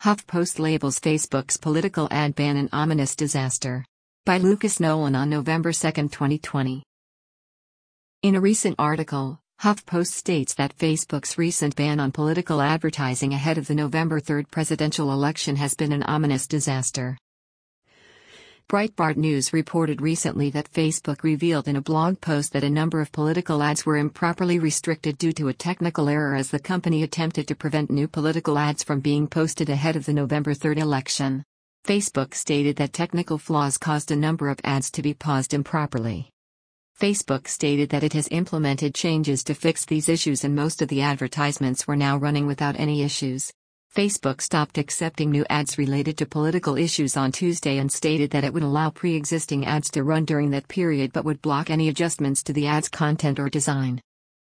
HuffPost labels Facebook's political ad ban an ominous disaster. By Lucas Nolan on November 2, 2020. In a recent article, HuffPost states that Facebook's recent ban on political advertising ahead of the November 3 presidential election has been an ominous disaster. Breitbart News reported recently that Facebook revealed in a blog post that a number of political ads were improperly restricted due to a technical error as the company attempted to prevent new political ads from being posted ahead of the November 3 election. Facebook stated that technical flaws caused a number of ads to be paused improperly. Facebook stated that it has implemented changes to fix these issues and most of the advertisements were now running without any issues. Facebook stopped accepting new ads related to political issues on Tuesday and stated that it would allow pre-existing ads to run during that period but would block any adjustments to the ads' content or design.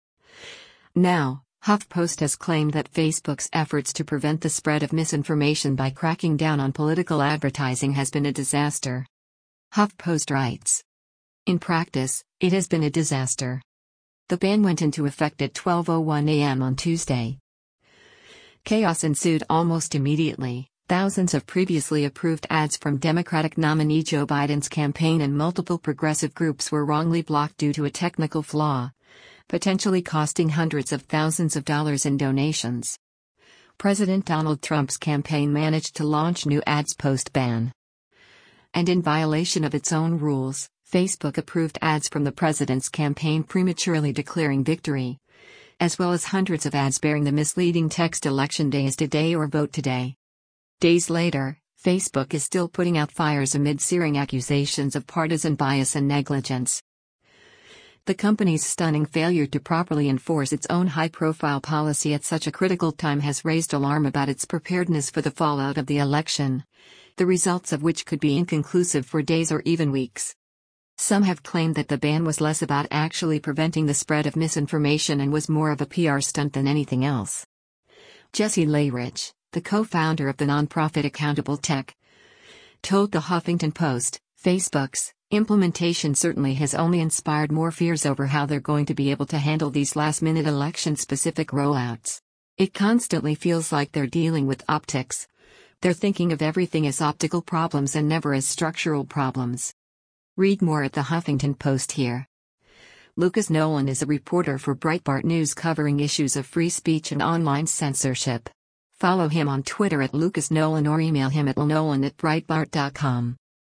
Now, HuffPost has claimed that Facebook's efforts to prevent the spread of misinformation by cracking down on political advertising has been a disaster. HuffPost writes, "In practice, it has been a disaster." The ban went into effect at 12:01 a.m. on Tuesday. Chaos ensued almost immediately. Thousands of previously approved ads from Democratic nominee Joe Biden's campaign and multiple progressive groups were wrongly blocked due to a technical flaw, potentially costing hundreds of thousands of dollars in donations. President Donald Trump's campaign managed to launch new ads post-ban. And in violation of its own rules, Facebook approved ads from the president's campaign prematurely declaring victory, as well as hundreds of ads bearing the misleading text "Election Day is today" or "Vote today." Days later, Facebook is still putting out fires amid searing accusations of partisan bias and negligence. The company's stunning failure to properly enforce its own high-profile policy at such a critical time has raised alarm about its preparedness for the fallout of the election, the results of which could be inconclusive for days or even weeks. Some have claimed that the ban was less about actually preventing the spread of misinformation and was more of a PR stunt than anything else. Jesse Layrich, the co-founder of the nonprofit Accountable Tech, told the Huffington Post, "Facebook's implementation certainly has only inspired more fears over how they're going to be able to handle these last-minute election-specific rollouts. It constantly feels like they're dealing with optics. They're thinking of everything as optical problems and never as structural problems." Read more at the Huffington Post here. Lucas Nolan is a reporter for Breitbart News covering issues of free speech and online censorship. Follow him on Twitter at Lucas Nolan or email him at lnolan@breitbart.com.